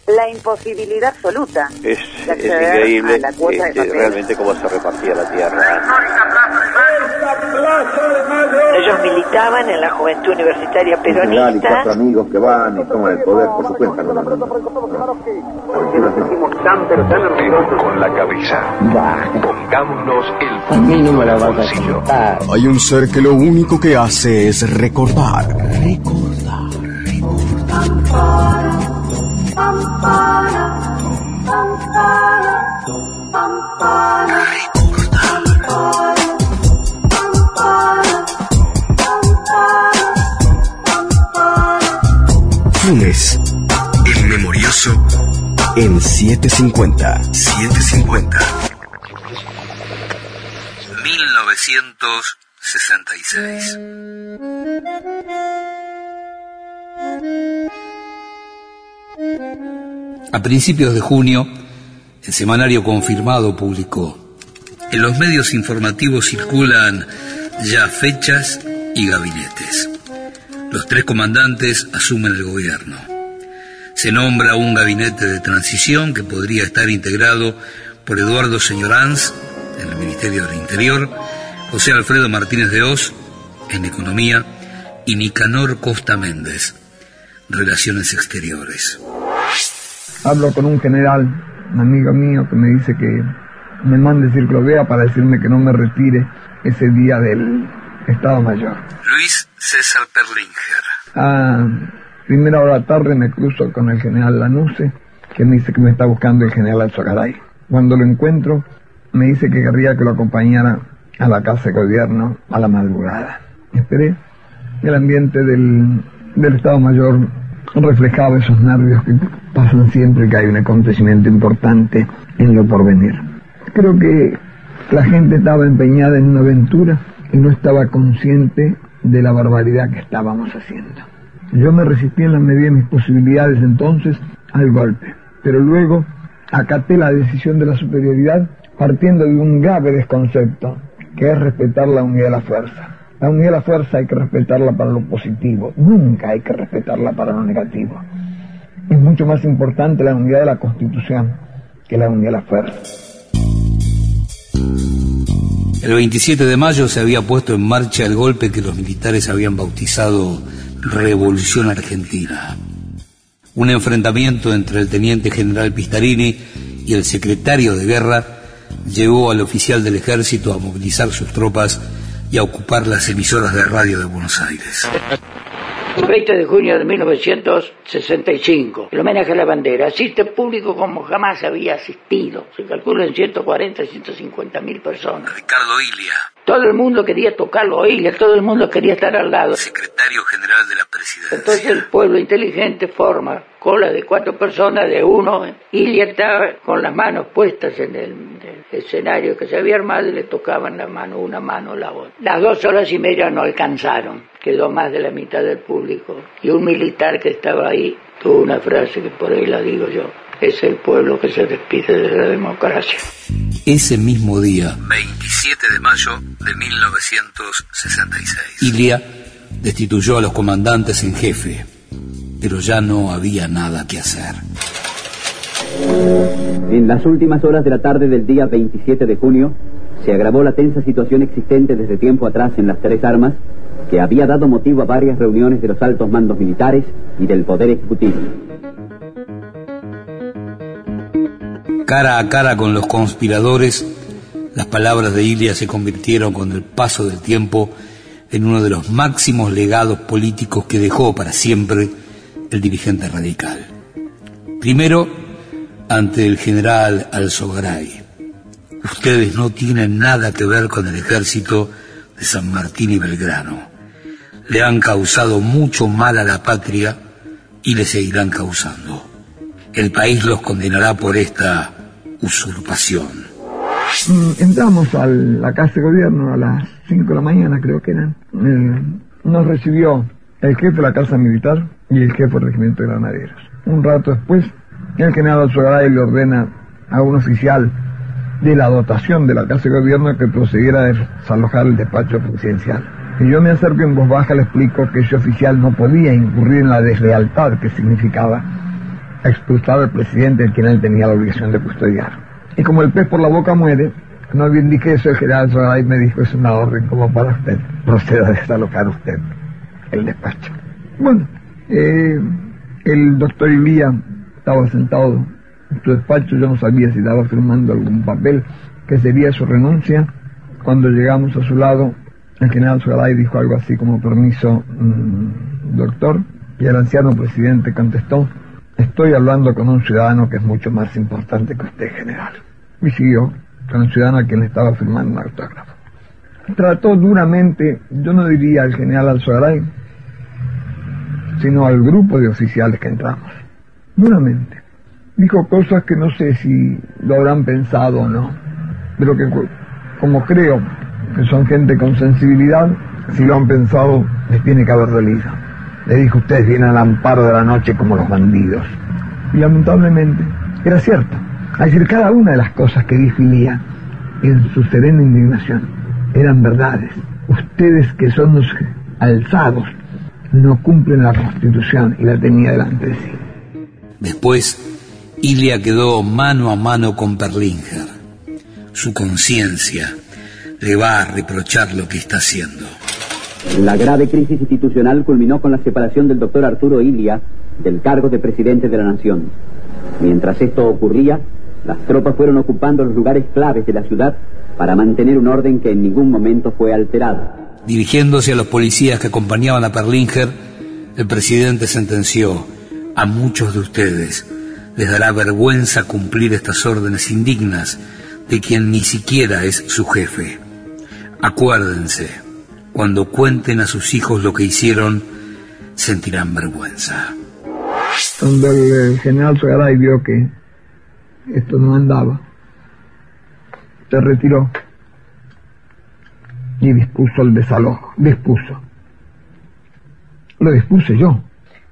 la imposibilidad absoluta es de acceder increíble a la cuota de papel. realmente cómo se repartía la tierra. Ellos militaban en la Juventud Universitaria Peronista. Y 4 amigos que van y toman el poder por su cuenta. Porque nos sentimos tan pero tan orgullosos con la cabeza. Pongámonos el a mí no me la vas a contar. Hay un ser que lo único que hace es recordar. Funes, el memorioso, en 750. 1966. A principios de junio, el semanario Confirmado publicó: en los medios informativos circulan ya fechas y gabinetes. Los 3 comandantes asumen el gobierno. Se nombra un gabinete de transición que podría estar integrado por Eduardo Señoranz en el Ministerio del Interior, José Alfredo Martínez de Hoz en Economía y Nicanor Costa Méndez, Relaciones Exteriores. Hablo con un general, un amigo mío, que me dice que me mande Ciclovea para decirme que no me retire ese día del Estado Mayor. Luis César Perlinger. A primera hora de la tarde me cruzo con el general Lanusse, que me dice que me está buscando el general Alzogaray. Cuando lo encuentro, me dice que querría que lo acompañara a la casa de gobierno a la madrugada. Esperé. El ambiente del Estado Mayor reflejaba esos nervios que pasan siempre que hay un acontecimiento importante en lo porvenir. Creo que la gente estaba empeñada en una aventura y no estaba consciente de la barbaridad que estábamos haciendo. Yo me resistí en la medida de mis posibilidades entonces al golpe, pero luego acaté la decisión de la superioridad partiendo de un grave desconcepto, que es respetar la unidad de la fuerza. La unidad de la fuerza hay que respetarla para lo positivo, nunca hay que respetarla para lo negativo. Es mucho más importante la unidad de la Constitución que la unidad de la fuerza. El 27 de mayo se había puesto en marcha el golpe que los militares habían bautizado Revolución Argentina. Un enfrentamiento entre el teniente general Pistarini y el secretario de Guerra llevó al oficial del ejército a movilizar sus tropas y a ocupar las emisoras de radio de Buenos Aires. El 20 de junio de 1965, el homenaje a la bandera. Asiste público como jamás había asistido. Se calcula en 140, 150 mil personas. Ricardo Ilia. Todo el mundo quería tocarlo a Ilia, todo el mundo quería estar al lado. Secretario general de la presidencia. Entonces el pueblo inteligente forma cola de 4 personas, de uno. Ilia estaba con las manos puestas en el escenario que se había armado y le tocaban la mano, una mano la otra. Las 2 horas y media no alcanzaron. Quedó más de la mitad del público. Y un militar que estaba ahí tuvo una frase que por ahí la digo yo: es el pueblo que se despide de la democracia. Ese mismo día, 27 de mayo de 1966, Ilia destituyó a los comandantes en jefe, pero ya no había nada que hacer. En las últimas horas de la tarde del día 27 de junio, se agravó la tensa situación existente desde tiempo atrás en las 3 armas, que había dado motivo a varias reuniones de los altos mandos militares y del Poder Ejecutivo. Cara a cara con los conspiradores, las palabras de Ilia se convirtieron con el paso del tiempo en uno de los máximos legados políticos que dejó para siempre el dirigente radical. Primero, ante el general Alzogaray: ustedes no tienen nada que ver con el ejército de San Martín y Belgrano. Le han causado mucho mal a la patria y le seguirán causando. El país los condenará por esta usurpación. Entramos a la casa de gobierno a las 5 de la mañana, creo que eran. Nos recibió el jefe de la casa militar y el jefe del regimiento de granaderos. Un rato después, el general Alzogaray le ordena a un oficial de la dotación de la casa de gobierno que procediera a desalojar el despacho presidencial. Y yo me acerco en voz baja, le explico que ese oficial no podía incurrir en la deslealtad que significaba expulsado al presidente, el quien él tenía la obligación de custodiar. Y como el pez por la boca muere, no bien dije eso, el general Sogaray me dijo: es una orden como para usted, proceda a desalojar usted el despacho. Bueno, el doctor Ilía estaba sentado en su despacho. Yo no sabía si estaba firmando algún papel que sería su renuncia. Cuando llegamos a su lado, el general Sogaray dijo algo así como: permiso, doctor. Y el anciano presidente contestó: estoy hablando con un ciudadano que es mucho más importante que usted, general. Y siguió con el ciudadano a quien le estaba firmando un autógrafo. Trató duramente, yo no diría al general Sogaray, sino al grupo de oficiales que entramos. Duramente. Dijo cosas que no sé si lo habrán pensado o no, pero que como creo que son gente con sensibilidad, si lo han pensado, les tiene que haber dolido. Le dijo: ustedes vienen al amparo de la noche como los bandidos. Y lamentablemente era cierto. Es decir, cada una de las cosas que dijo Ilía en su serena indignación eran verdades. Ustedes, que son los alzados, no cumplen la Constitución, y la tenía delante de sí. Después, Ilía quedó mano a mano con Perlinger. Su conciencia le va a reprochar lo que está haciendo. La grave crisis institucional culminó con la separación del doctor Arturo Illia del cargo de presidente de la nación. Mientras esto ocurría, las tropas fueron ocupando los lugares claves de la ciudad para mantener un orden que en ningún momento fue alterado. Dirigiéndose a los policías que acompañaban a Perlinger, el presidente sentenció: a muchos de ustedes les dará vergüenza cumplir estas órdenes indignas de quien ni siquiera es su jefe. Acuérdense, cuando cuenten a sus hijos lo que hicieron, sentirán vergüenza. Cuando el general Sogaray vio que esto no andaba, se retiró y dispuso el desalojo. Lo dispuse yo.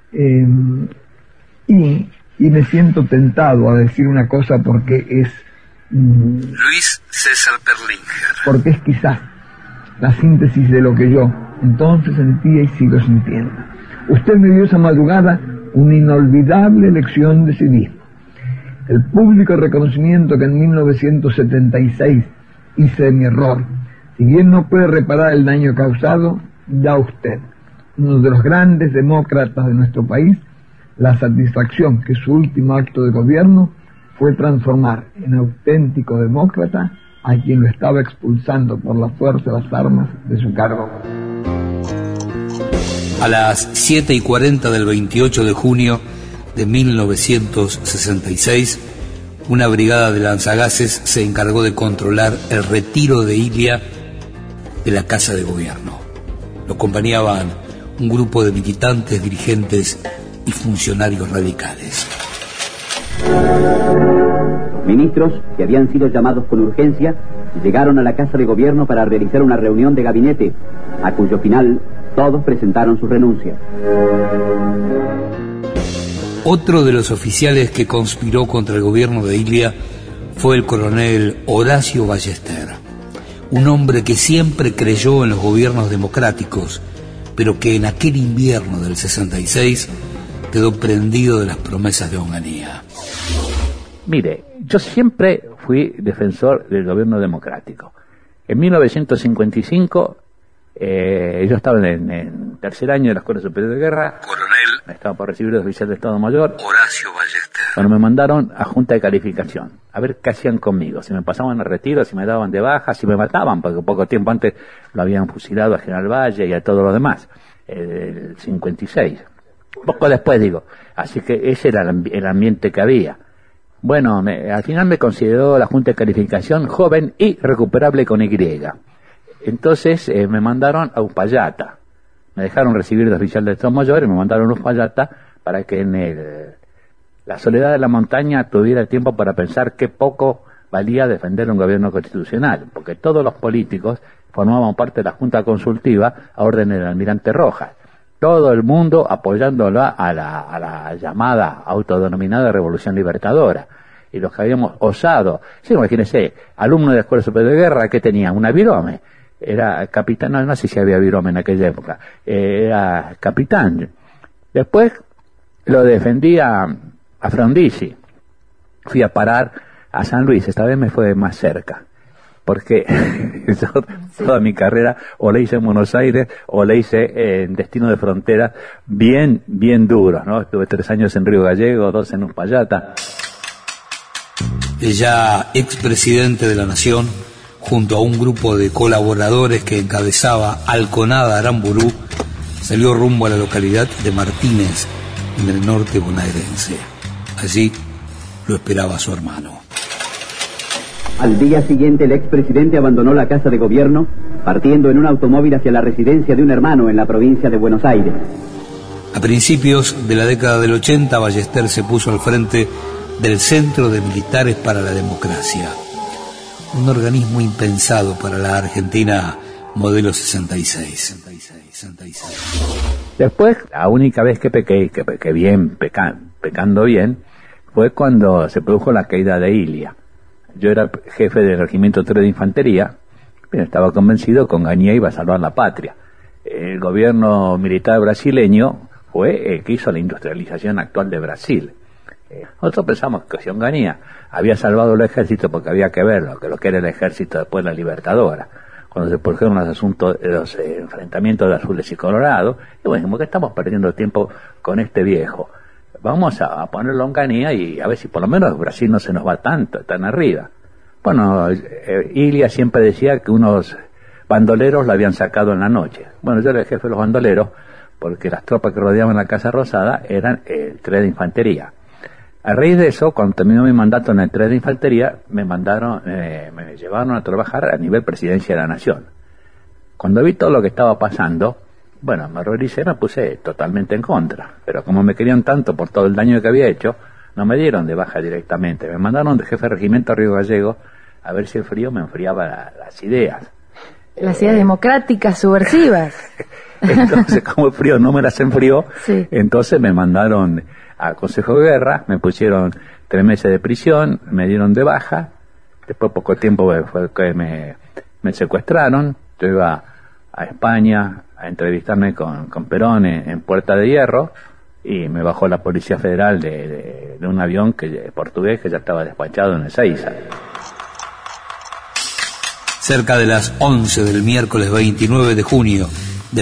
Y me siento tentado a decir una cosa porque es... Luis César Perlinger. Porque es quizás la síntesis de lo que yo entonces sentía y sigo sintiendo. Usted me dio esa madrugada una inolvidable lección de civismo. El público reconocimiento que en 1976 hice de mi error, si bien no puede reparar el daño causado, da usted, uno de los grandes demócratas de nuestro país, la satisfacción que su último acto de gobierno fue transformar en auténtico demócrata a quien lo estaba expulsando por la fuerza de las armas de su cargo. A las 7:40 del 28 de junio de 1966, una brigada de lanzagases se encargó de controlar el retiro de Illia de la Casa de Gobierno. Lo acompañaban un grupo de militantes, dirigentes y funcionarios radicales. Ministros que habían sido llamados con urgencia llegaron a la Casa de Gobierno para realizar una reunión de gabinete, a cuyo final todos presentaron su renuncia. Otro de los oficiales que conspiró contra el gobierno de Illia fue el coronel Horacio Ballester, un hombre que siempre creyó en los gobiernos democráticos, pero que en aquel invierno del 66 quedó prendido de las promesas de Onganía. Mire, yo siempre fui defensor del gobierno democrático. En 1955, yo estaba en tercer año de la Escuela Superior de Guerra. Coronel. Estaba por recibir de oficial de Estado Mayor. Horacio Ballester. Bueno, me mandaron a Junta de Calificación, a ver qué hacían conmigo, si me pasaban al retiro, si me daban de baja, si me mataban, porque poco tiempo antes lo habían fusilado a General Valle y a todos los demás, el 56. Poco después, digo. Así que ese era el ambiente que había. Bueno, al final me consideró la Junta de Calificación joven y recuperable con Y. Entonces me mandaron a Uspallata. Me dejaron recibir de oficial de Estado Mayor y me mandaron a Uspallata para que en la soledad de la montaña tuviera tiempo para pensar qué poco valía defender un gobierno constitucional, porque todos los políticos formaban parte de la Junta Consultiva a orden del almirante Rojas. Todo el mundo apoyándola a la llamada autodenominada Revolución Libertadora. Y los que habíamos osado, sí, imagínense, alumno de la Escuela Superior de Guerra, que tenía una virome, era capitán, no sé si había virome en aquella época, era capitán. Después lo defendía a a Frondizi. Fui a parar a San Luis, esta vez me fue más cerca, porque yo, toda mi carrera o la hice en Buenos Aires o la hice en destino de frontera bien duros, ¿no? Estuve 3 años en Río Gallego, 2 en Uspallata. El ya expresidente de la Nación, junto a un grupo de colaboradores que encabezaba Alconada Aramburú, salió rumbo a la localidad de Martínez, en el norte bonaerense. Allí lo esperaba su hermano. Al día siguiente, el expresidente abandonó la casa de gobierno, partiendo en un automóvil hacia la residencia de un hermano en la provincia de Buenos Aires. A principios de la década del 80, Ballester se puso al frente del Centro de Militares para la Democracia, un organismo impensado para la Argentina modelo 66. Después, la única vez que pequé bien, pecando bien, fue cuando se produjo la caída de Ilia. Yo era jefe del regimiento 3 de infantería, pero estaba convencido que Onganía iba a salvar la patria. El gobierno militar brasileño fue el que hizo la industrialización actual de Brasil. Nosotros pensamos que si Onganía había salvado el ejército, porque había que ver lo que era el ejército después de la Libertadora, cuando se produjeron los asuntos, los enfrentamientos de azules y colorados, y bueno, dijimos que estamos perdiendo tiempo con este viejo. Vamos a ponerlo en Onganía y a ver si por lo menos Brasil no se nos va tan arriba. Bueno, Ilia siempre decía que unos bandoleros la habían sacado en la noche. Bueno, yo era el jefe de los bandoleros porque las tropas que rodeaban la Casa Rosada eran el 3 de infantería. A raíz de eso, cuando terminó mi mandato en el 3 de infantería, me llevaron a trabajar a nivel presidencia de la Nación. Cuando vi todo lo que estaba pasando, bueno, me horroricé, me puse totalmente en contra, pero como me querían tanto por todo el daño que había hecho, no me dieron de baja directamente, me mandaron de jefe de regimiento a Río Gallego a ver si el frío me enfriaba las ideas. Las ideas democráticas, subversivas. Entonces, como el frío no me las enfrió, sí. Entonces me mandaron al Consejo de Guerra, me pusieron 3 meses de prisión, me dieron de baja, después poco tiempo fue que me secuestraron, yo iba a España a entrevistarme con Perón en Puerta de Hierro y me bajó la Policía Federal de un avión portugués que ya estaba despachado en Ezeiza. Cerca de las 11 del miércoles 29 de junio de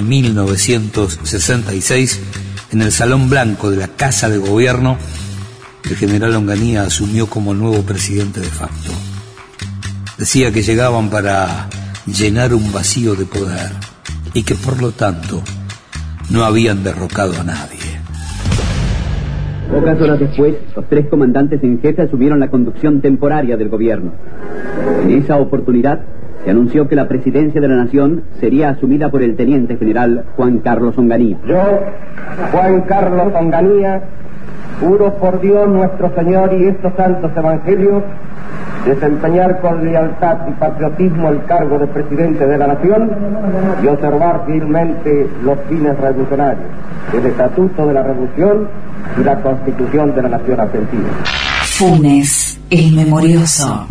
1966, en el Salón Blanco de la Casa de Gobierno, el general Onganía asumió como nuevo presidente de facto. Decía que llegaban para llenar un vacío de poder y que por lo tanto no habían derrocado a nadie. Pocas horas después, los 3 comandantes en jefe asumieron la conducción temporaria del gobierno. En esa oportunidad, se anunció que la presidencia de la Nación sería asumida por el teniente general Juan Carlos Onganía. Yo, Juan Carlos Onganía, juro por Dios nuestro Señor y estos santos evangelios, desempeñar con lealtad y patriotismo el cargo de presidente de la Nación y observar fielmente los fines revolucionarios, el Estatuto de la Revolución y la Constitución de la Nación Argentina. Funes, el memorioso.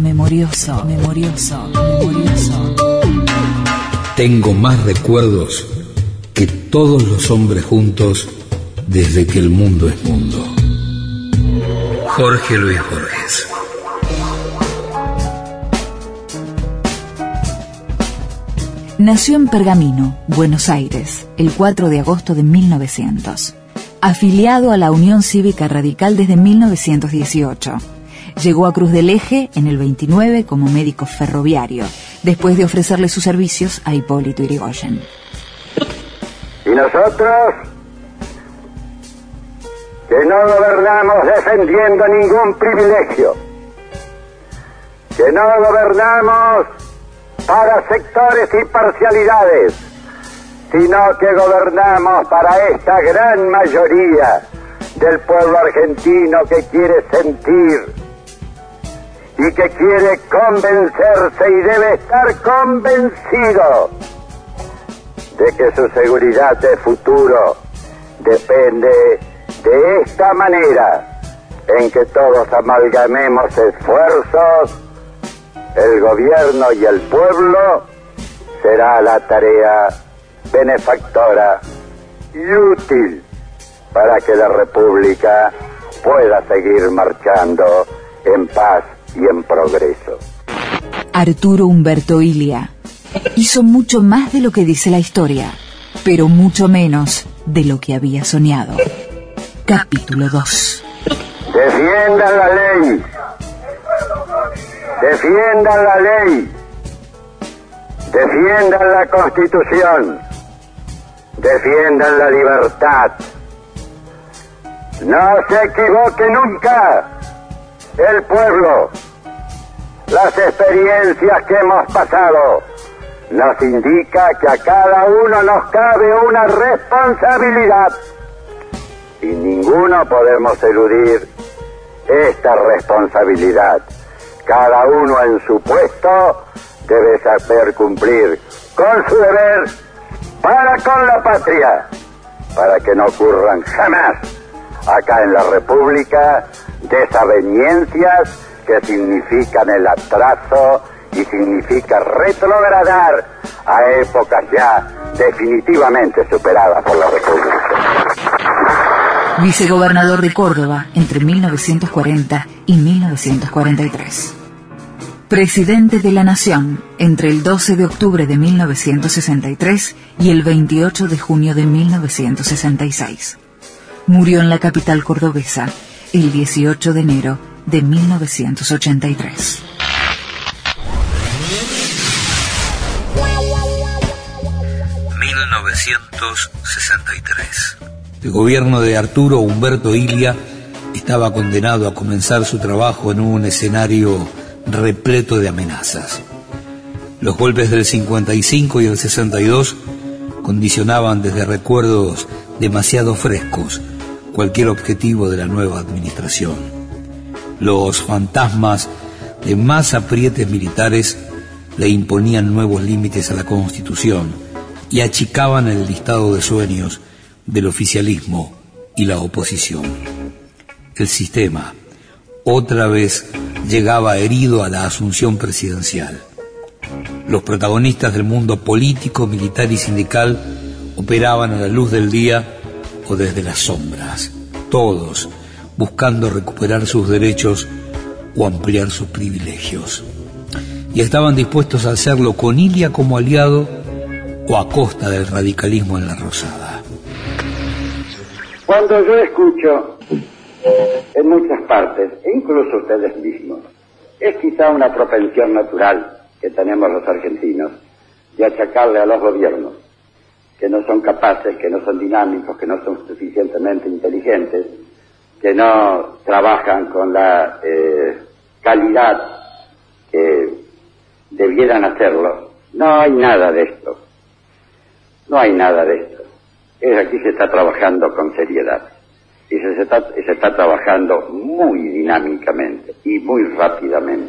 Tengo más recuerdos que todos los hombres juntos desde que el mundo es mundo. Jorge Luis Borges. Nació en Pergamino, Buenos Aires, el 4 de agosto de 1900. Afiliado a la Unión Cívica Radical desde 1918. Llegó a Cruz del Eje en el 29 como médico ferroviario, después de ofrecerle sus servicios a Hipólito Yrigoyen. Y nosotros, que no gobernamos defendiendo ningún privilegio, que no gobernamos para sectores y parcialidades, sino que gobernamos para esta gran mayoría del pueblo argentino que quiere sentir y que quiere convencerse y debe estar convencido de que su seguridad de futuro depende de esta manera en que todos amalgamemos esfuerzos, el gobierno y el pueblo, será la tarea benefactora y útil para que la República pueda seguir marchando en paz y en progreso. Arturo Umberto Illia hizo mucho más de lo que dice la historia, pero mucho menos de lo que había soñado. Capítulo 2. Defiendan la ley. Defiendan la ley. Defiendan la Constitución. Defiendan la libertad. No se equivoque nunca el pueblo. Las experiencias que hemos pasado nos indica que a cada uno nos cabe una responsabilidad y ninguno podemos eludir esta responsabilidad. Cada uno en su puesto debe saber cumplir con su deber para con la patria, para que no ocurran jamás acá en la República desavenencias que significan el atraso y significa retrogradar a épocas ya definitivamente superadas por la República. Vicegobernador de Córdoba entre 1940 y 1943. Presidente de la Nación entre el 12 de octubre de 1963 y el 28 de junio de 1966. Murió en la capital cordobesa el 18 de enero de 1983. El gobierno de Arturo Umberto Illia estaba condenado a comenzar su trabajo en un escenario repleto de amenazas. Los golpes del 55 y el 62 condicionaban desde recuerdos demasiado frescos cualquier objetivo de la nueva administración. Los fantasmas de más aprietes militares le imponían nuevos límites a la Constitución y achicaban el listado de sueños del oficialismo y la oposición. El sistema otra vez llegaba herido a la asunción presidencial. Los protagonistas del mundo político, militar y sindical operaban a la luz del día o desde las sombras, todos buscando recuperar sus derechos o ampliar sus privilegios. Y estaban dispuestos a hacerlo con Illia como aliado o a costa del radicalismo en la Rosada. Cuando yo escucho en muchas partes, e incluso ustedes mismos, es quizá una propensión natural que tenemos los argentinos de achacarle a los gobiernos que no son capaces, que no son dinámicos, que no son suficientemente inteligentes, que no trabajan con la calidad que debieran hacerlo. No hay nada de esto. No hay nada de esto. Aquí se está trabajando con seriedad. Y se está trabajando muy dinámicamente y muy rápidamente.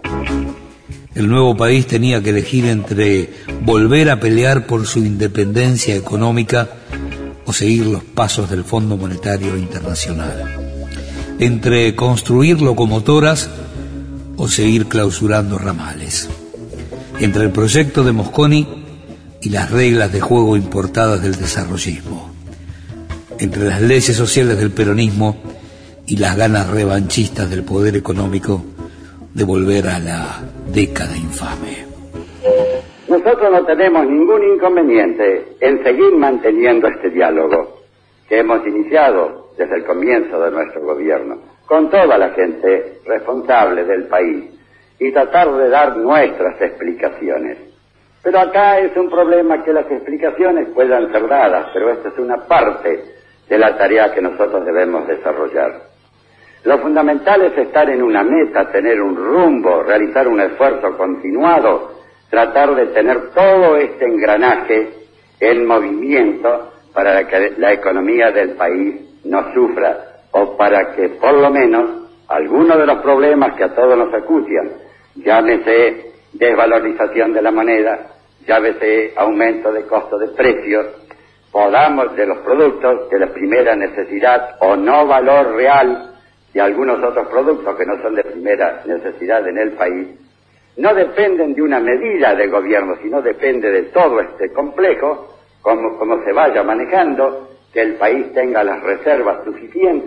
El nuevo país tenía que elegir entre volver a pelear por su independencia económica o seguir los pasos del Fondo Monetario Internacional. Entre construir locomotoras o seguir clausurando ramales. Entre el proyecto de Mosconi y las reglas de juego importadas del desarrollismo. Entre las leyes sociales del peronismo y las ganas revanchistas del poder económico de volver a la década infame. Nosotros no tenemos ningún inconveniente en seguir manteniendo este diálogo que hemos iniciado desde el comienzo de nuestro gobierno con toda la gente responsable del país y tratar de dar nuestras explicaciones. Pero acá es un problema que las explicaciones puedan ser dadas, pero esta es una parte de la tarea que nosotros debemos desarrollar. Lo fundamental es estar en una meta, tener un rumbo, realizar un esfuerzo continuado, tratar de tener todo este engranaje en movimiento para que la economía del país no sufra, o para que por lo menos algunos de los problemas que a todos nos acucian, llámese desvalorización de la moneda, llámese aumento de costo de precios, podamos de los productos de la primera necesidad o no valor real de algunos otros productos que no son de primera necesidad en el país, no dependen de una medida de gobierno, sino depende de todo este complejo, como se vaya manejando, que el país tenga las reservas suficientes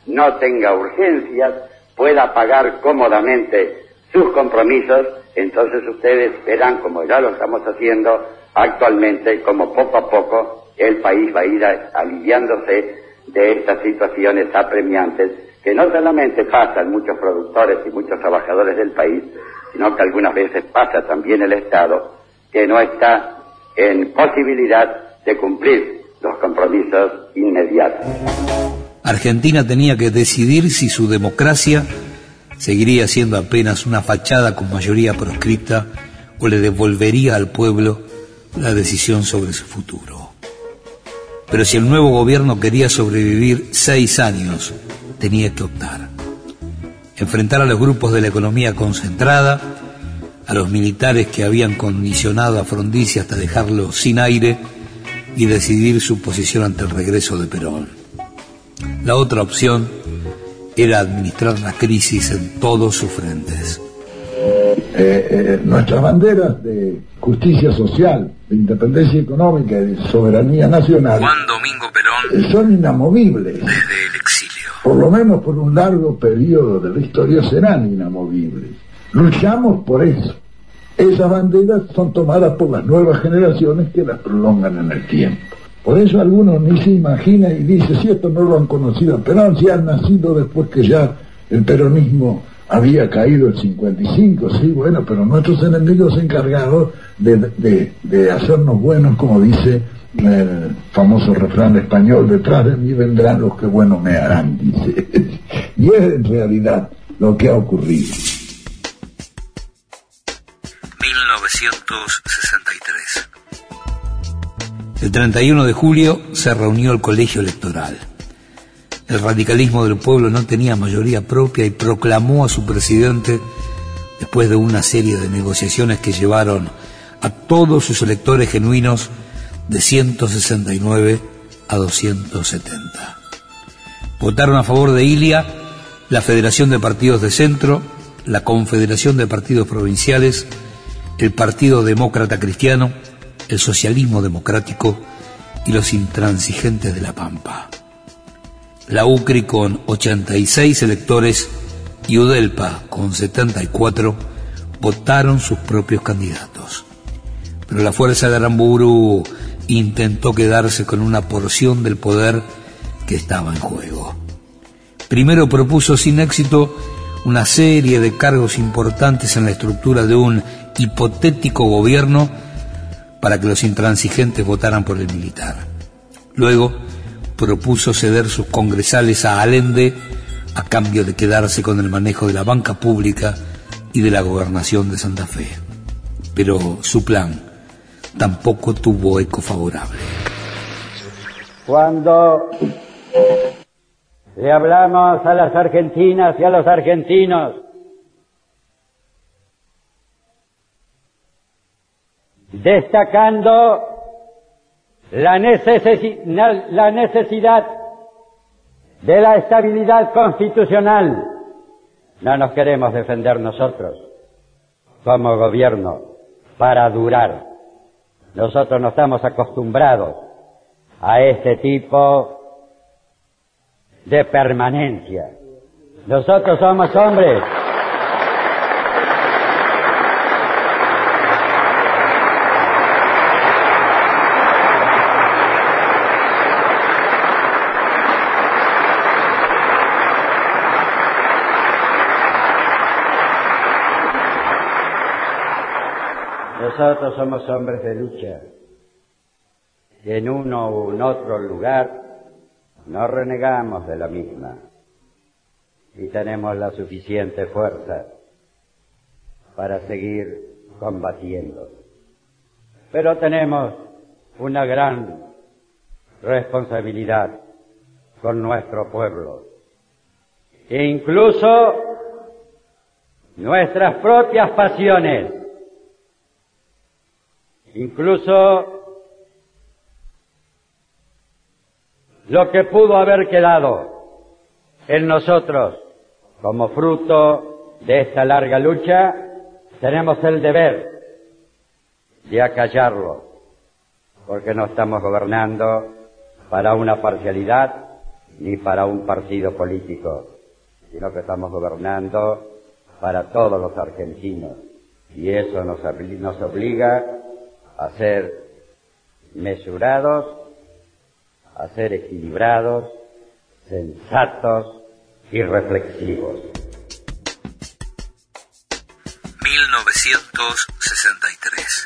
no tenga urgencias, pueda pagar cómodamente sus compromisos, entonces ustedes verán, como ya lo estamos haciendo actualmente, como poco a poco el país va a ir aliviándose de estas situaciones apremiantes que no solamente pasan muchos productores y muchos trabajadores del país, sino que algunas veces pasa también el Estado, que no está en posibilidad de cumplir los compromisos inmediatos. Argentina tenía que decidir si su democracia seguiría siendo apenas una fachada con mayoría proscripta o le devolvería al pueblo la decisión sobre su futuro. Pero si el nuevo gobierno quería sobrevivir 6 años, tenía que optar. Enfrentar a los grupos de la economía concentrada, a los militares que habían condicionado a Frondizi hasta dejarlo sin aire y decidir su posición ante el regreso de Perón. La otra opción era administrar la crisis en todos sus frentes. Nuestras banderas de justicia social, de independencia económica y de soberanía nacional, Juan Domingo Perón, son inamovibles. Desde el exilio. Por lo menos por un largo periodo de la historia serán inamovibles. Luchamos por eso. Esas banderas son tomadas por las nuevas generaciones que las prolongan en el tiempo. Por eso algunos ni se imaginan y dicen, si esto no lo han conocido a Perón, si han nacido después que ya el peronismo había caído el 55, sí, bueno, pero nuestros enemigos se encargaron de hacernos buenos, como dice el famoso refrán español, detrás de mí vendrán los que bueno me harán, dice. Y es en realidad lo que ha ocurrido. 1963. El 31 de julio se reunió el colegio electoral. El radicalismo del pueblo no tenía mayoría propia y proclamó a su presidente, después de una serie de negociaciones que llevaron a todos sus electores genuinos de 169 a 270. Votaron a favor de Ilia la Federación de Partidos de Centro, la Confederación de Partidos Provinciales, el Partido Demócrata Cristiano, el Socialismo Democrático y los Intransigentes de La Pampa. La UCRI con 86 electores y UDELPA con 74 votaron sus propios candidatos. Pero la fuerza de Aramburu intentó quedarse con una porción del poder que estaba en juego. Primero propuso sin éxito una serie de cargos importantes en la estructura de un hipotético gobierno para que los intransigentes votaran por el militar. Luego propuso ceder sus congresales a Allende a cambio de quedarse con el manejo de la banca pública y de la gobernación de Santa Fe. Pero su plan tampoco tuvo eco favorable. Cuando le hablamos a las argentinas y a los argentinos destacando la necesidad de la estabilidad constitucional, no nos queremos defender nosotros como gobierno para durar. Nosotros no estamos acostumbrados a este tipo de permanencia. Nosotros somos hombres Nosotros somos hombres de lucha y en uno u en otro lugar no renegamos de la misma y tenemos la suficiente fuerza para seguir combatiendo. Pero tenemos una gran responsabilidad con nuestro pueblo e incluso nuestras propias pasiones, incluso lo que pudo haber quedado en nosotros como fruto de esta larga lucha, tenemos el deber de acallarlo, porque no estamos gobernando para una parcialidad ni para un partido político, sino que estamos gobernando para todos los argentinos. Y eso nos obliga a ser mesurados, a ser equilibrados, sensatos y reflexivos. 1963.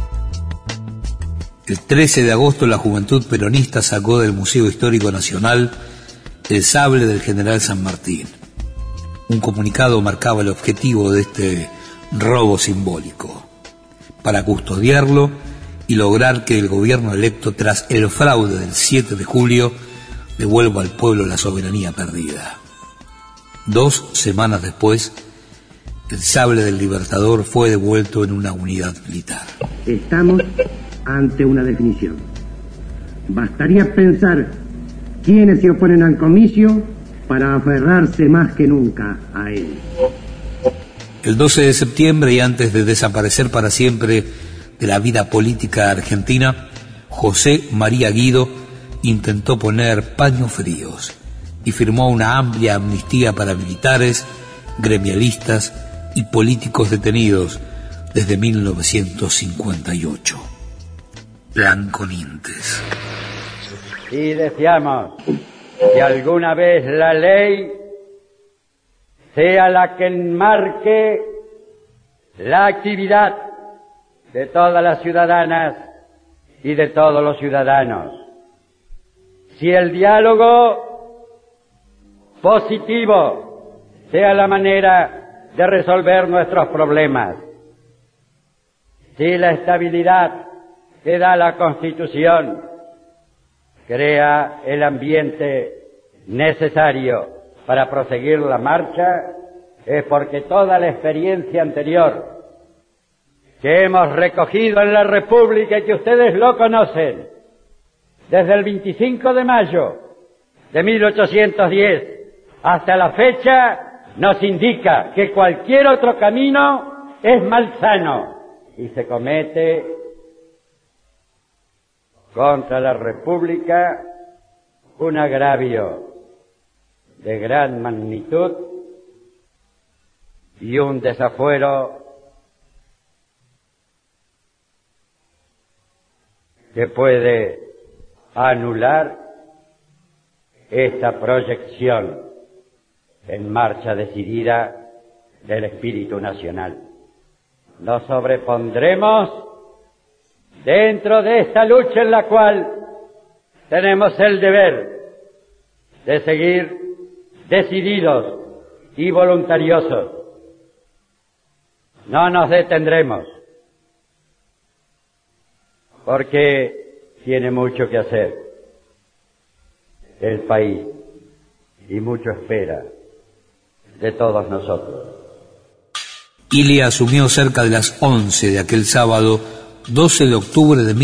El 13 de agosto la Juventud Peronista sacó del Museo Histórico Nacional el sable del general San Martín. Un comunicado marcaba el objetivo de este robo simbólico: para custodiarlo y lograr que el gobierno electo, tras el fraude del 7 de julio, devuelva al pueblo la soberanía perdida. 2 semanas después, el sable del Libertador fue devuelto en una unidad militar. Estamos ante una definición. Bastaría pensar quiénes se oponen al comicio para aferrarse más que nunca a él. El 12 de septiembre, y antes de desaparecer para siempre de la vida política argentina, José María Guido intentó poner paños fríos y firmó una amplia amnistía para militares, gremialistas y políticos detenidos desde 1958. Blanco Nientes. Y deseamos que alguna vez la ley sea la que enmarque la actividad de todas las ciudadanas y de todos los ciudadanos. Si el diálogo positivo sea la manera de resolver nuestros problemas, si la estabilidad que da la Constitución crea el ambiente necesario para proseguir la marcha, es porque toda la experiencia anterior que hemos recogido en la República y que ustedes lo conocen, desde el 25 de mayo de 1810 hasta la fecha, nos indica que cualquier otro camino es malsano y se comete contra la República un agravio de gran magnitud y un desafuero que puede anular esta proyección en marcha decidida del espíritu nacional. Nos sobrepondremos dentro de esta lucha en la cual tenemos el deber de seguir decididos y voluntariosos. No nos detendremos, porque tiene mucho que hacer el país y mucho espera de todos nosotros. Ilia asumió cerca de las 11 de aquel sábado 12 de octubre de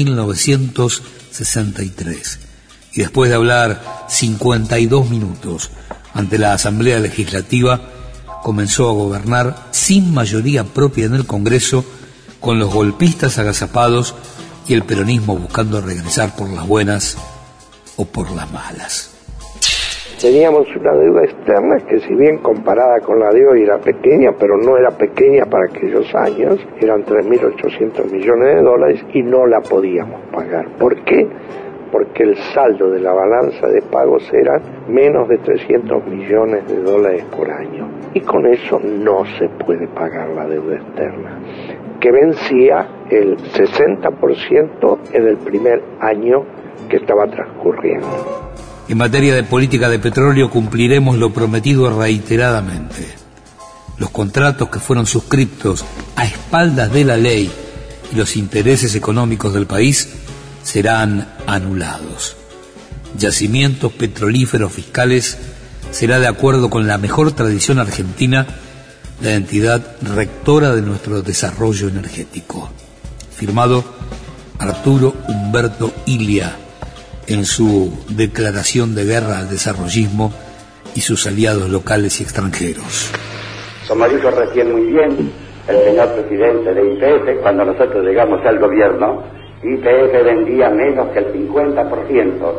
1963 y después de hablar 52 minutos ante la Asamblea Legislativa comenzó a gobernar sin mayoría propia en el Congreso, con los golpistas agazapados y el peronismo buscando regresar por las buenas o por las malas. Teníamos una deuda externa que, si bien comparada con la de hoy era pequeña, pero no era pequeña para aquellos años, eran 3.800 millones de dólares y no la podíamos pagar. ¿Por qué? Porque el saldo de la balanza de pagos era menos de 300 millones de dólares por año. Y con eso no se puede pagar la deuda externa, que vencía el 60% en el primer año que estaba transcurriendo. En materia de política de petróleo cumpliremos lo prometido reiteradamente. Los contratos que fueron suscriptos a espaldas de la ley y los intereses económicos del país serán anulados. Yacimientos petrolíferos fiscales será, de acuerdo con la mejor tradición argentina, la entidad rectora de nuestro desarrollo energético. Firmado Arturo Humberto Ilia en su declaración de guerra al desarrollismo y sus aliados locales y extranjeros. Como dijo recién muy bien el señor presidente de YPF, cuando nosotros llegamos al gobierno, YPF vendía menos que el 50%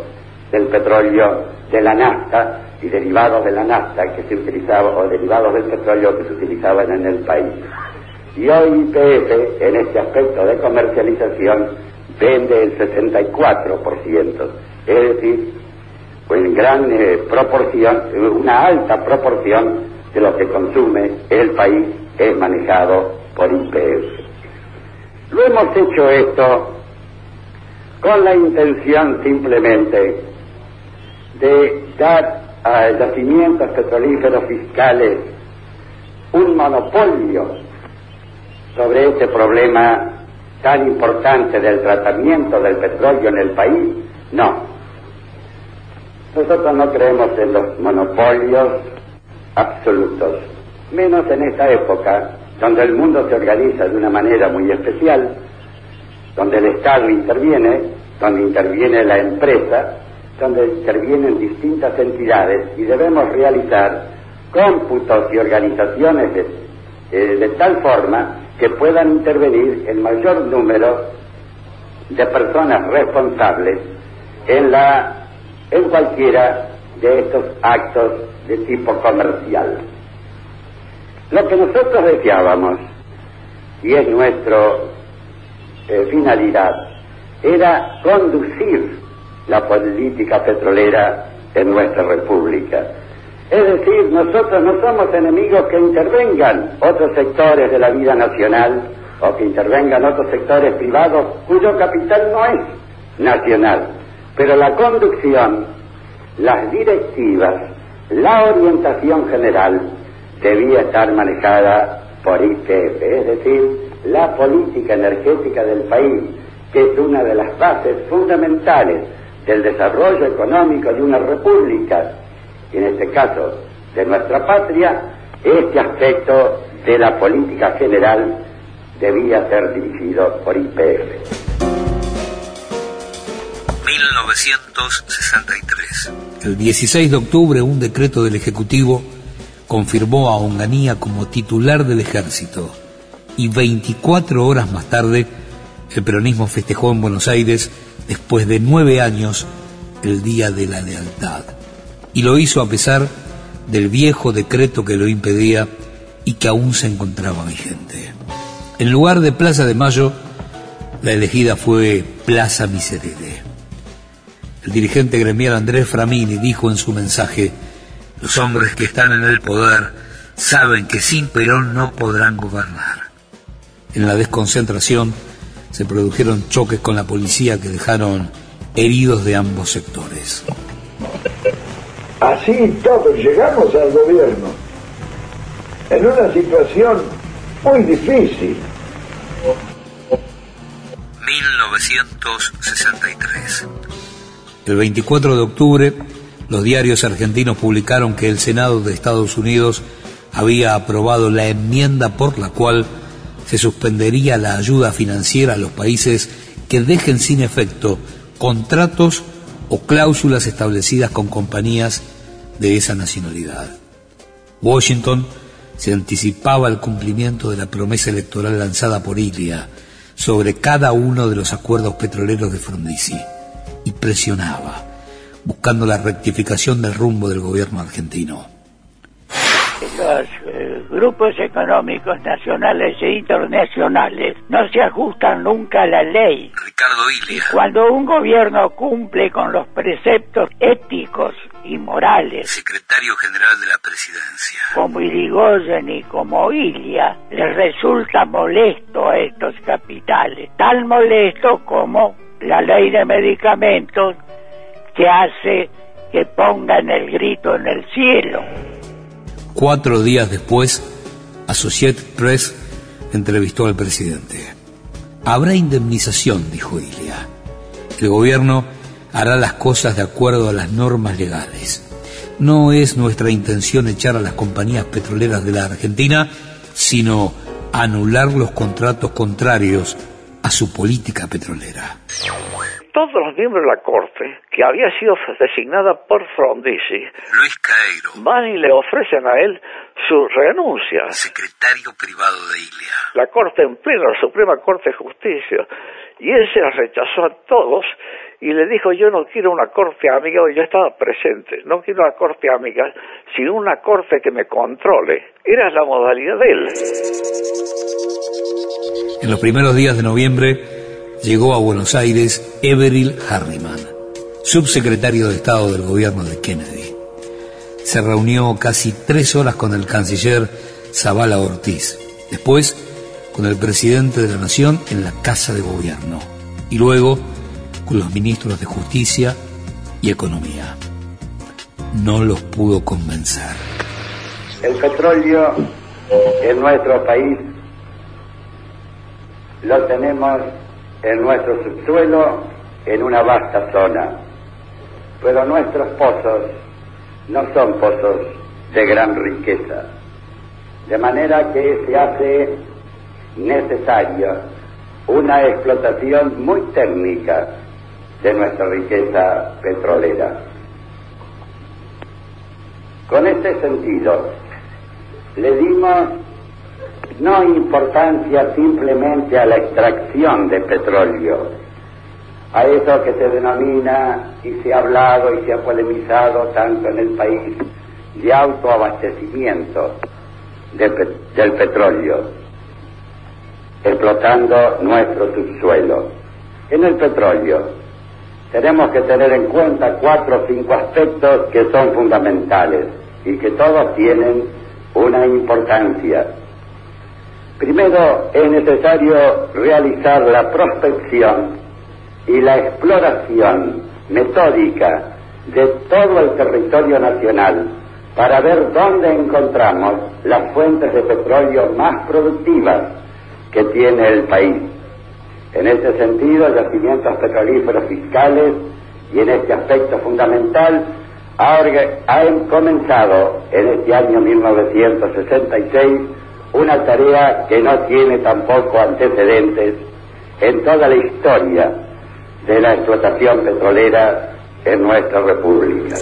del petróleo, de la nafta y derivados de la nafta que se utilizaba, o derivados del petróleo que se utilizaban en el país. Y hoy YPF, en este aspecto de comercialización, vende el 64%, es decir, en gran proporción, una alta proporción de lo que consume el país es manejado por YPF. Lo hemos hecho esto con la intención simplemente de dar a yacimientos petrolíferos fiscales un monopolio sobre este problema tan importante del tratamiento del petróleo en el país. No. Nosotros no creemos en los monopolios absolutos, menos en esta época donde el mundo se organiza de una manera muy especial, donde el Estado interviene, donde interviene la empresa, donde intervienen distintas entidades y debemos realizar cómputos y organizaciones de tal forma que puedan intervenir el mayor número de personas responsables en cualquiera de estos actos de tipo comercial. Lo que nosotros deseábamos, y es nuestra finalidad, era conducir la política petrolera en nuestra república. Es decir, nosotros no somos enemigos que intervengan otros sectores de la vida nacional o que intervengan otros sectores privados cuyo capital no es nacional, pero la conducción, las directivas, la orientación general debía estar manejada por YPF, es decir, la política energética del país, que es una de las bases fundamentales del desarrollo económico de una república, y en este caso de nuestra patria. Este aspecto de la política general debía ser dirigido por YPF. 1963. El 16 de octubre, un decreto del Ejecutivo confirmó a Onganía como titular del Ejército, y 24 horas más tarde el peronismo festejó en Buenos Aires, después de 9 años, el Día de la Lealtad, y lo hizo a pesar del viejo decreto que lo impedía y que aún se encontraba vigente. En lugar de Plaza de Mayo, la elegida fue Plaza Miserere. El dirigente gremial Andrés Framini dijo en su mensaje: los hombres que están en el poder saben que sin Perón no podrán gobernar. En la desconcentración se produjeron choques con la policía que dejaron heridos de ambos sectores. Así todos llegamos al gobierno, en una situación muy difícil. 1963. El 24 de octubre, los diarios argentinos publicaron que el Senado de Estados Unidos había aprobado la enmienda por la cual se suspendería la ayuda financiera a los países que dejen sin efecto contratos o cláusulas establecidas con compañías de esa nacionalidad. Washington se anticipaba al cumplimiento de la promesa electoral lanzada por Ilia sobre cada uno de los acuerdos petroleros de Frondizi y presionaba, buscando la rectificación del rumbo del gobierno argentino. Los grupos económicos nacionales e internacionales no se ajustan nunca a la ley. Ricardo Ilia. Y cuando un gobierno cumple con los preceptos éticos y morales, secretario general de la presidencia, como Irigoyen y como Ilia, les resulta molesto a estos capitales, tan molesto como la ley de medicamentos que hace que pongan el grito en el cielo. 4 días después, Associated Press entrevistó al presidente. Habrá indemnización, dijo Ilia. El gobierno hará las cosas de acuerdo a las normas legales. No es nuestra intención echar a las compañías petroleras de la Argentina, sino anular los contratos contrarios a su política petrolera. todos los miembros de la Corte, que había sido designada por Frondizi, Luis Caeiro, van y le ofrecen a él su renuncia. secretario privado de Ilia. La Corte en pleno, la Suprema Corte de Justicia, y él se las rechazó a todos y le dijo: yo no quiero una corte amiga, yo estaba presente, no quiero una corte amiga, sino una corte que me controle. Era la modalidad de él. En los primeros días de noviembre llegó a Buenos Aires Everil Harriman, subsecretario de Estado del gobierno de Kennedy. Se reunió casi 3 horas con el canciller Zavala Ortiz, después con el presidente de la Nación en la Casa de Gobierno y luego con los ministros de Justicia y Economía. No los pudo convencer. El petróleo en nuestro país lo tenemos en nuestro subsuelo en una vasta zona, pero nuestros pozos no son pozos de gran riqueza, de manera que se hace necesaria una explotación muy técnica de nuestra riqueza petrolera. Con este sentido, le dimos no importancia simplemente a la extracción de petróleo, a eso que se denomina y se ha hablado y se ha polemizado tanto en el país de autoabastecimiento del petróleo, explotando nuestro subsuelo. En el petróleo tenemos que tener en cuenta 4 o 5 aspectos que son fundamentales y que todos tienen una importancia. Primero, es necesario realizar la prospección y la exploración metódica de todo el territorio nacional para ver dónde encontramos las fuentes de petróleo más productivas que tiene el país. En este sentido, yacimientos petrolíferos fiscales, y en este aspecto fundamental, ha comenzado en este año 1966 una tarea que no tiene tampoco antecedentes en toda la historia de la explotación petrolera en nuestra República.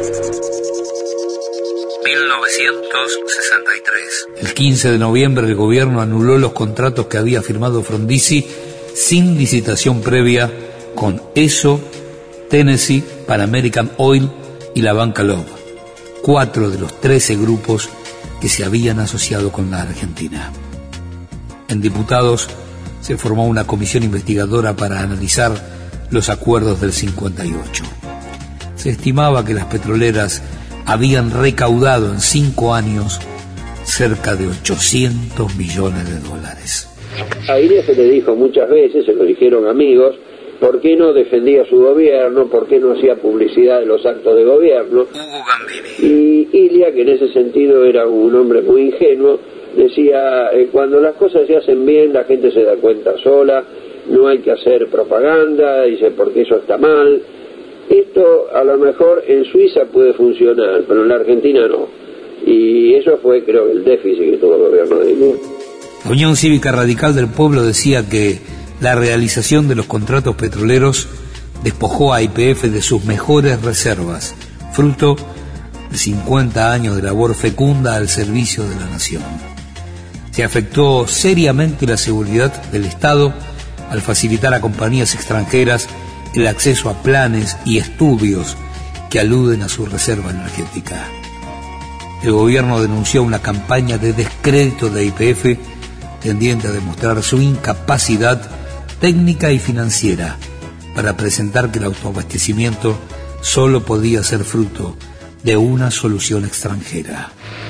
1963. El 15 de noviembre el gobierno anuló los contratos que había firmado Frondizi sin licitación previa con ESO, Tennessee, Pan American Oil y la Banca Love, 4 de los 13 grupos que se habían asociado con la Argentina. En diputados se formó una comisión investigadora para analizar los acuerdos del 58. Se estimaba que las petroleras habían recaudado en 5 años cerca de $800 millones. A Ilia se le dijo muchas veces, se lo dijeron amigos, ¿por qué no defendía su gobierno? ¿Por qué no hacía publicidad de los actos de gobierno? Y Ilia, que en ese sentido era un hombre muy ingenuo, decía, cuando las cosas se hacen bien la gente se da cuenta sola, no hay que hacer propaganda, dice, porque eso está mal. Esto a lo mejor en Suiza puede funcionar, pero en la Argentina no. Y eso fue, creo, el déficit que tuvo el gobierno de Ilia. La Unión Cívica Radical del Pueblo decía que la realización de los contratos petroleros despojó a YPF de sus mejores reservas, fruto de 50 años de labor fecunda al servicio de la nación. Se afectó seriamente la seguridad del Estado al facilitar a compañías extranjeras el acceso a planes y estudios que aluden a su reserva energética. El gobierno denunció una campaña de descrédito de YPF tendiente a demostrar su incapacidad técnica y financiera para presentar que el autoabastecimiento solo podía ser fruto de una solución extranjera.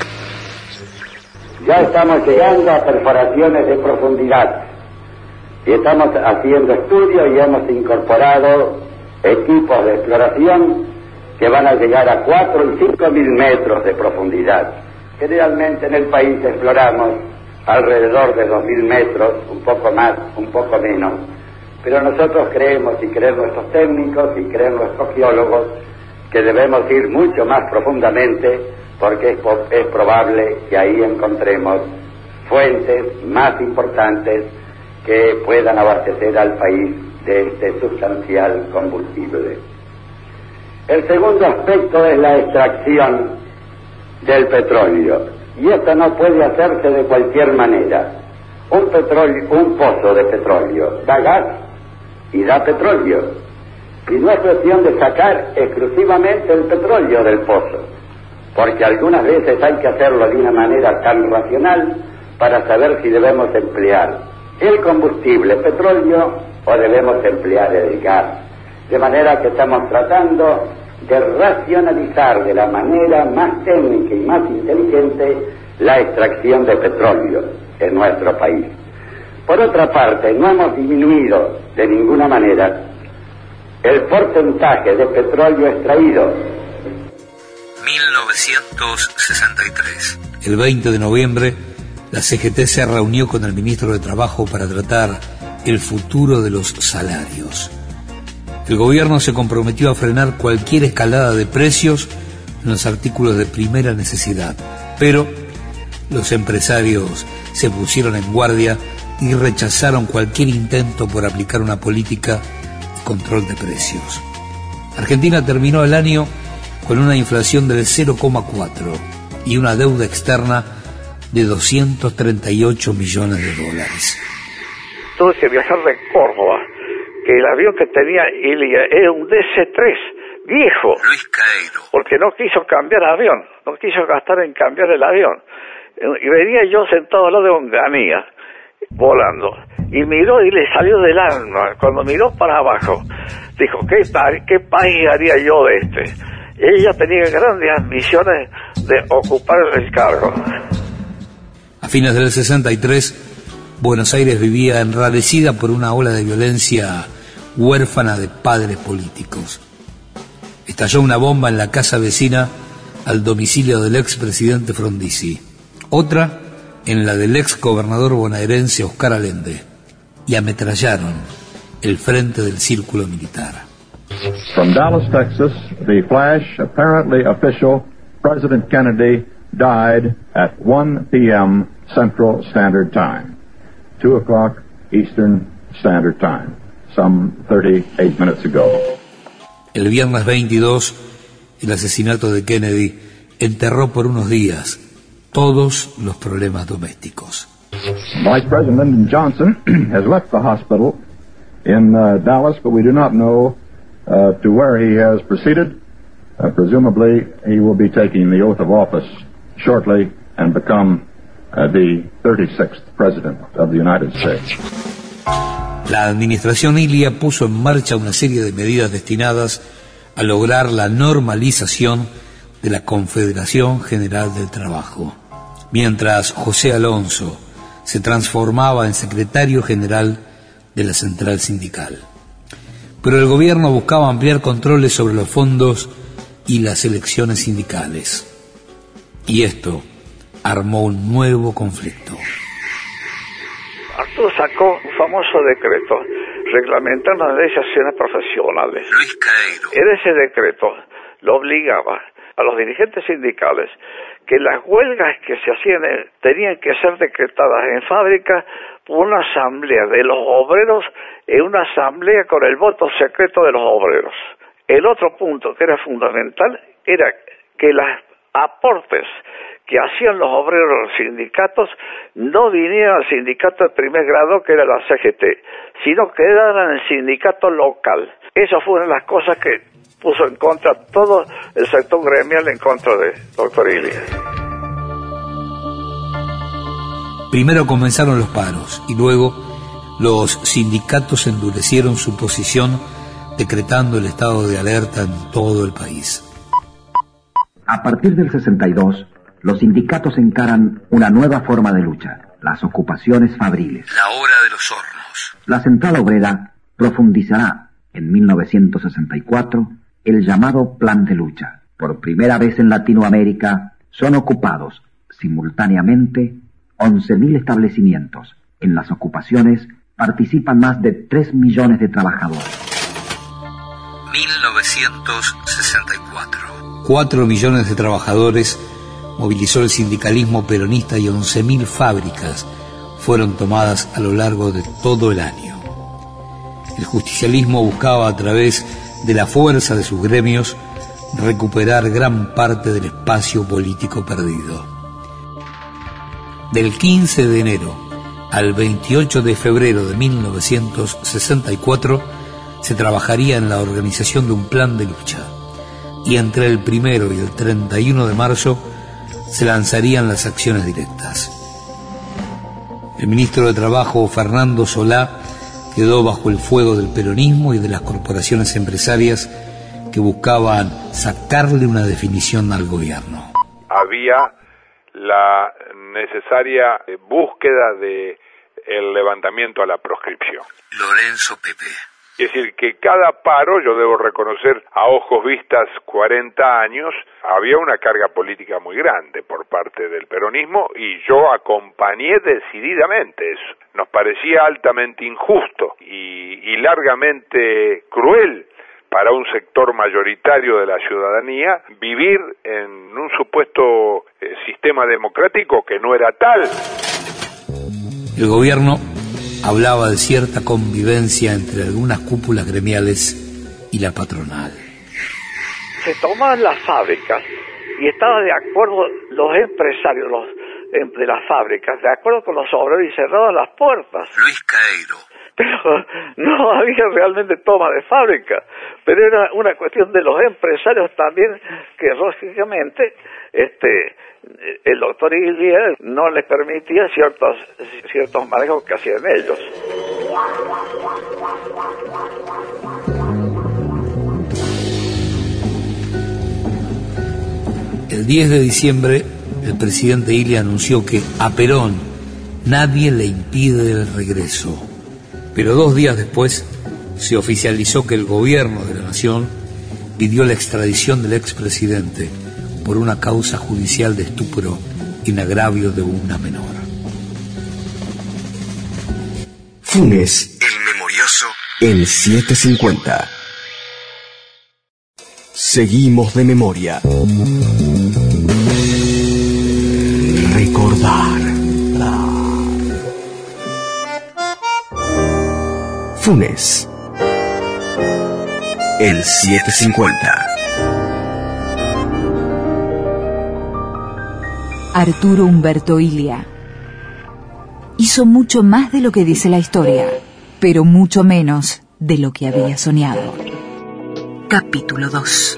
Ya estamos llegando a perforaciones de profundidad y estamos haciendo estudios y hemos incorporado equipos de exploración que van a llegar a 4 y 5 mil metros de profundidad. Generalmente en el país exploramos alrededor de 2.000 metros, un poco más, un poco menos, pero nosotros creemos, y creen nuestros técnicos y creen nuestros geólogos, que debemos ir mucho más profundamente porque es probable que ahí encontremos fuentes más importantes que puedan abastecer al país de este sustancial combustible. El segundo aspecto es la extracción del petróleo, y esto no puede hacerse de cualquier manera. Un pozo de petróleo da gas y da petróleo, y no es cuestión de sacar exclusivamente el petróleo del pozo, porque algunas veces hay que hacerlo de una manera tan racional para saber si debemos emplear el combustible petróleo o debemos emplear el gas. De manera que estamos tratando de racionalizar de la manera más técnica y más inteligente la extracción de petróleo en nuestro país. Por otra parte, no hemos disminuido de ninguna manera el porcentaje de petróleo extraído. 1963. El 20 de noviembre, la CGT se reunió con el ministro de Trabajo para tratar el futuro de los salarios. El gobierno se comprometió a frenar cualquier escalada de precios en los artículos de primera necesidad, pero los empresarios se pusieron en guardia y rechazaron cualquier intento por aplicar una política de control de precios. Argentina terminó el año con una inflación del 0,4 y una deuda externa de 238 millones de dólares. Tuve que viajar de Córdoba, que el avión que tenía Ilia era un DC-3, viejo. Luis Cairo. Porque no quiso cambiar avión, no quiso gastar en cambiar el avión. Y venía yo sentado al lado de Onganía, volando, y miró y le salió del alma. Cuando miró para abajo, dijo, ¿qué país haría yo de este? Ella tenía grandes ambiciones de ocupar el cargo. A fines del 63, Buenos Aires vivía enrarecida por una ola de violencia huérfana de padres políticos. Estalló una bomba en la casa vecina al domicilio del expresidente Frondizi, otra en la del ex gobernador bonaerense Oscar Allende, y ametrallaron el frente del círculo militar. From Dallas, Texas, the flash, apparently official, President Kennedy died at 1 p.m. Central Standard Time, 2 o'clock Eastern Standard Time, some 38 minutes ago. El viernes 22, el asesinato de Kennedy enterró por unos días todos los problemas domésticos. Vice President Lyndon Johnson has left the hospital in Dallas, but we do not know to where he has proceeded. Presumably, he will be taking the oath of office shortly and become the 36th President of the United States. La administración Ilia puso en marcha una serie de medidas destinadas a lograr la normalización de la Confederación General del Trabajo, mientras José Alonso se transformaba en secretario general de la Central Sindical. Pero el gobierno buscaba ampliar controles sobre los fondos y las elecciones sindicales. Y esto armó un nuevo conflicto. Arturo sacó un famoso decreto reglamentando las asociaciones profesionales. Luis Cairo. En ese decreto lo obligaba a los dirigentes sindicales que las huelgas que se hacían tenían que ser decretadas en fábrica por una asamblea de los obreros, en una asamblea con el voto secreto de los obreros. El otro punto que era fundamental era que los aportes que hacían los obreros a los sindicatos no vinieran al sindicato de primer grado, que era la CGT, sino que quedaran en el sindicato local. Eso fue una de las cosas que puso en contra todo el sector gremial en contra de doctor Ilia. Primero comenzaron los paros y luego los sindicatos endurecieron su posición decretando el estado de alerta en todo el país. A partir del 62, los sindicatos encaran una nueva forma de lucha, las ocupaciones fabriles. La hora de los hornos. La Central Obrera profundizará en 1964 el llamado Plan de Lucha. Por primera vez en Latinoamérica son ocupados simultáneamente 11.000 establecimientos. En las ocupaciones participan más de 3 millones de trabajadores. 1964. 4 millones de trabajadores movilizó el sindicalismo peronista y 11.000 fábricas fueron tomadas a lo largo de todo el año. El justicialismo buscaba a través de la fuerza de sus gremios recuperar gran parte del espacio político perdido. Del 15 de enero al 28 de febrero de 1964 se trabajaría en la organización de un plan de lucha, y entre el 1 y el 31 de marzo se lanzarían las acciones directas. El ministro de Trabajo, Fernando Solá, quedó bajo el fuego del peronismo y de las corporaciones empresarias que buscaban sacarle una definición al gobierno. Había la necesaria búsqueda de el levantamiento a la proscripción. Lorenzo Pepe. Es decir, que cada paro, yo debo reconocer, a ojos vistas 40 años, había una carga política muy grande por parte del peronismo y yo acompañé decididamente eso. Nos parecía altamente injusto y largamente cruel para un sector mayoritario de la ciudadanía vivir en un supuesto sistema democrático que no era tal. El gobierno hablaba de cierta convivencia entre algunas cúpulas gremiales y la patronal. Se tomaban las fábricas y estaban de acuerdo los empresarios de las fábricas, de acuerdo con los obreros, y cerraban las puertas. Luis Caeiro. Pero no había realmente toma de fábrica, pero era una cuestión de los empresarios también, que lógicamente el doctor Ilia no les permitía ciertos manejos que hacían ellos. El 10 de diciembre, el presidente Ilia anunció que a Perón nadie le impide el regreso. Pero 2 días después se oficializó que el gobierno de la nación pidió la extradición del expresidente por una causa judicial de estupro en agravio de una menor. Funes, el memorioso, en 750. Seguimos de memoria. Recordar. Funes, el 750. Arturo Humberto Ilia hizo mucho más de lo que dice la historia, pero mucho menos de lo que había soñado. Capítulo 2.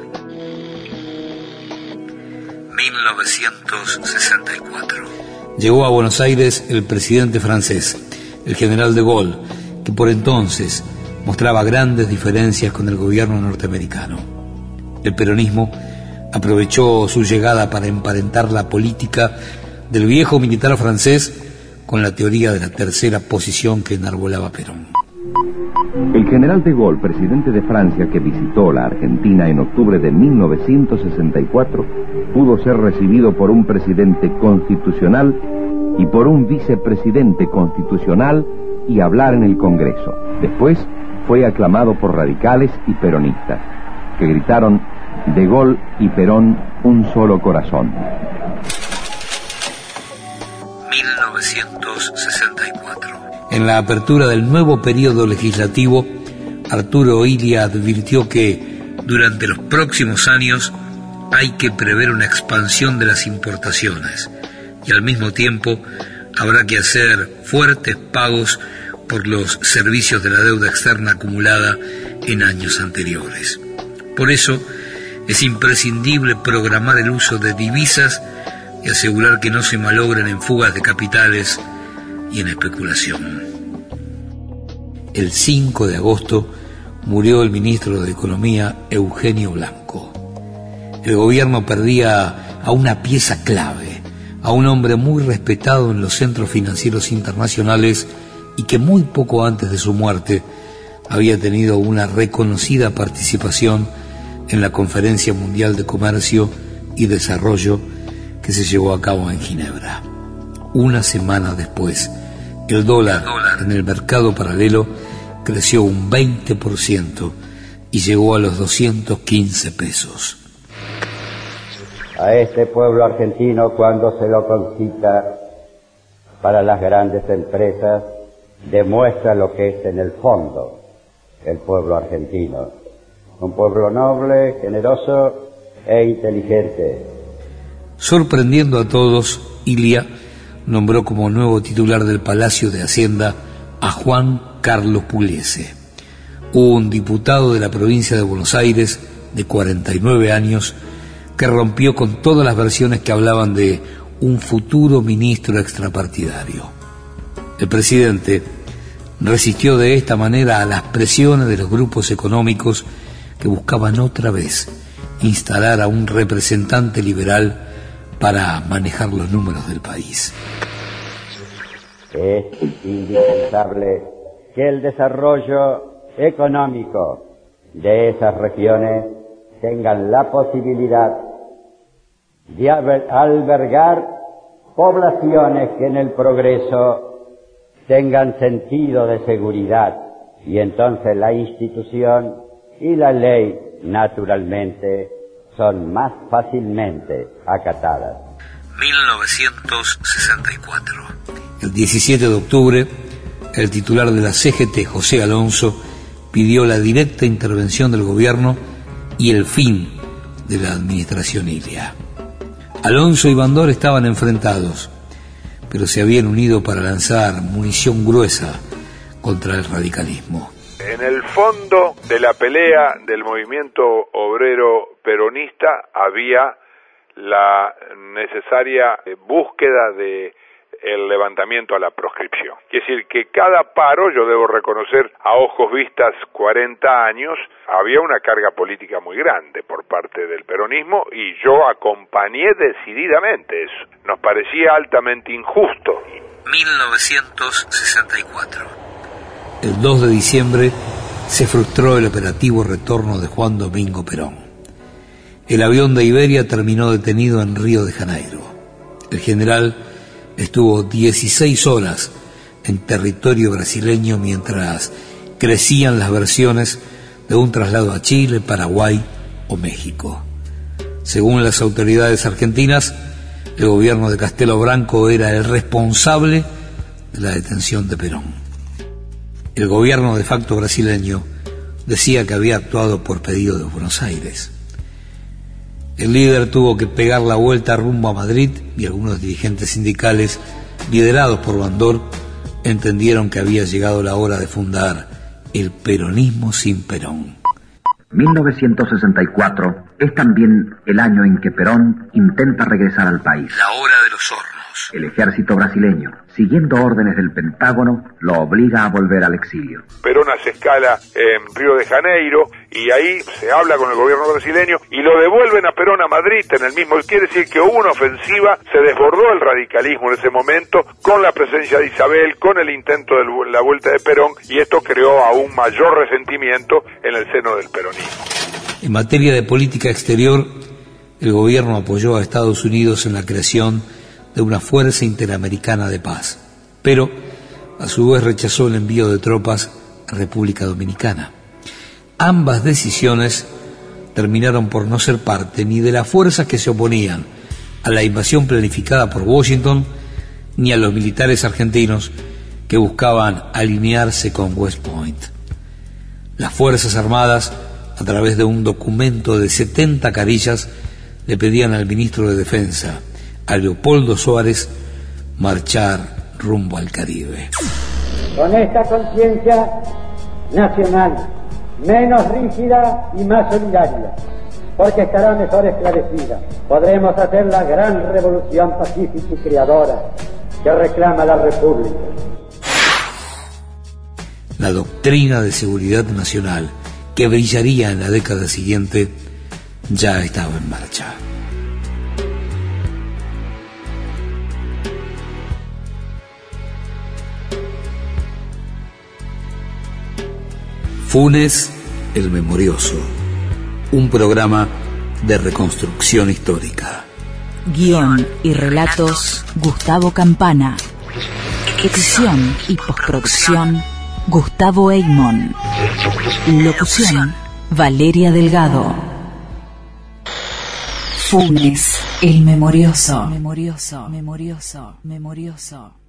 1964. Llegó a Buenos Aires el presidente francés, el general de Gaulle, que por entonces mostraba grandes diferencias con el gobierno norteamericano. El peronismo aprovechó su llegada para emparentar la política del viejo militar francés con la teoría de la tercera posición que enarbolaba Perón. El general de Gaulle, presidente de Francia, que visitó la Argentina en octubre de 1964, pudo ser recibido por un presidente constitucional y por un vicepresidente constitucional y hablar en el Congreso. Después fue aclamado por radicales y peronistas, que gritaron: De Gaulle y Perón, un solo corazón. 1964. En la apertura del nuevo periodo legislativo, Arturo Ilia advirtió que durante los próximos años hay que prever una expansión de las importaciones y al mismo tiempo habrá que hacer fuertes pagos por los servicios de la deuda externa acumulada en años anteriores. Por eso es imprescindible programar el uso de divisas y asegurar que no se malogren en fugas de capitales y en especulación. El 5 de agosto murió el ministro de Economía, Eugenio Blanco. El gobierno perdía a una pieza clave, a un hombre muy respetado en los centros financieros internacionales y que muy poco antes de su muerte había tenido una reconocida participación en la Conferencia Mundial de Comercio y Desarrollo que se llevó a cabo en Ginebra. Una semana después, el dólar en el mercado paralelo creció un 20% y llegó a los 215 pesos. A este pueblo argentino, cuando se lo concita para las grandes empresas, demuestra lo que es en el fondo el pueblo argentino. Un pueblo noble, generoso e inteligente. Sorprendiendo a todos, Ilia nombró como nuevo titular del Palacio de Hacienda a Juan Carlos Pugliese, un diputado de la provincia de Buenos Aires de 49 años que rompió con todas las versiones que hablaban de un futuro ministro extrapartidario. El presidente resistió de esta manera a las presiones de los grupos económicos que buscaban otra vez instalar a un representante liberal para manejar los números del país. Es indispensable que el desarrollo económico de esas regiones tengan la posibilidad de albergar poblaciones que en el progreso tengan sentido de seguridad, y entonces la institución y la ley, naturalmente, son más fácilmente acatadas. 1964. El 17 de octubre, el titular de la CGT, José Alonso, pidió la directa intervención del gobierno y el fin de la administración Ilia. Alonso y Bandor estaban enfrentados, pero se habían unido para lanzar munición gruesa contra el radicalismo. En el fondo de la pelea del movimiento obrero peronista había la necesaria búsqueda de el levantamiento a la proscripción. Quiere decir que cada paro, yo debo reconocer, a ojos vistas 40 años, había una carga política muy grande por parte del peronismo y yo acompañé decididamente eso. Nos parecía altamente injusto. 1964. El 2 de diciembre se frustró el operativo retorno de Juan Domingo Perón. El avión de Iberia terminó detenido en Río de Janeiro. El general estuvo 16 horas en territorio brasileño mientras crecían las versiones de un traslado a Chile, Paraguay o México. Según las autoridades argentinas, el gobierno de Castelo Branco era el responsable de la detención de Perón. El gobierno de facto brasileño decía que había actuado por pedido de Buenos Aires. El líder tuvo que pegar la vuelta rumbo a Madrid y algunos dirigentes sindicales, liderados por Bandor, entendieron que había llegado la hora de fundar el peronismo sin Perón. 1964 es también el año en que Perón intenta regresar al país. La hora de los hornos. El ejército brasileño, siguiendo órdenes del Pentágono, lo obliga a volver al exilio. Perón hace escala en Río de Janeiro y ahí se habla con el gobierno brasileño y lo devuelven a Perón a Madrid en el mismo. Quiere decir que hubo una ofensiva, se desbordó el radicalismo en ese momento con la presencia de Isabel, con el intento de la vuelta de Perón, y esto creó aún mayor resentimiento en el seno del peronismo. En materia de política exterior, el gobierno apoyó a Estados Unidos en la creación de una fuerza interamericana de paz, pero a su vez rechazó el envío de tropas a República Dominicana. Ambas decisiones terminaron por no ser parte ni de las fuerzas que se oponían a la invasión planificada por Washington, ni a los militares argentinos que buscaban alinearse con West Point. Las Fuerzas Armadas, a través de un documento de 70 carillas, le pedían al ministro de Defensa, a Leopoldo Suárez, marchar rumbo al Caribe. Con esta conciencia nacional, menos rígida y más solidaria, porque estará mejor esclarecida, podremos hacer la gran revolución pacífica y creadora que reclama la República. La doctrina de seguridad nacional, que brillaría en la década siguiente, ya estaba en marcha. Funes el Memorioso, un programa de reconstrucción histórica. Guión y relatos, Gustavo Campana. Edición y postproducción, Gustavo Eymon. Locución, Valeria Delgado. Funes el Memorioso. Memorioso, memorioso, memorioso.